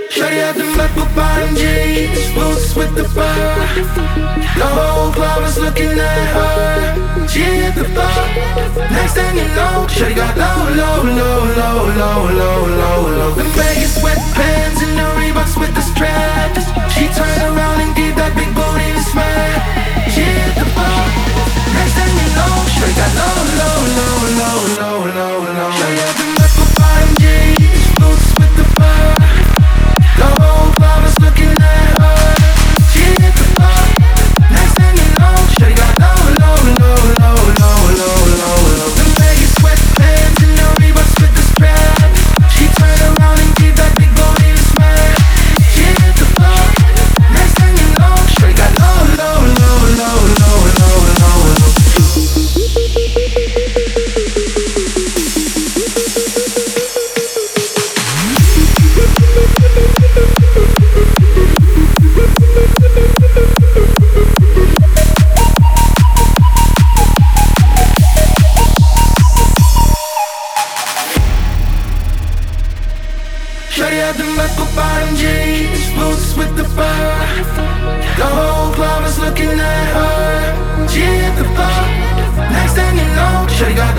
Shorty had them apple bottom jeans, boots with the fur. The whole club was looking at her. She hit the bar. Next thing you know, Shorty got low, low, low, low, low, low, low, low. The Vegas sweatpants and the Reeboks with the straps. She turned around and gave that big booty a smack. She hit the bar. Next thing you know, Shorty got low, low, low, low, low, low, low. Shorty had them apple bottom jeans, boots with the fur. The whole club was looking at her. She hit the bar. Next thing you know, Shorty got low, low, low, low, low, low, low, low. The Vegas sweatpants and the Reeboks with the strap. She turned around and gave that big booty a smack. She hit the bar. Next thing you know, Shorty got low, low, low, low, low, low, low, low. Shorty had them apple bottom jeans, boots with the fur. The whole club was looking at her. She hit the bar. Next thing you know, Shorty got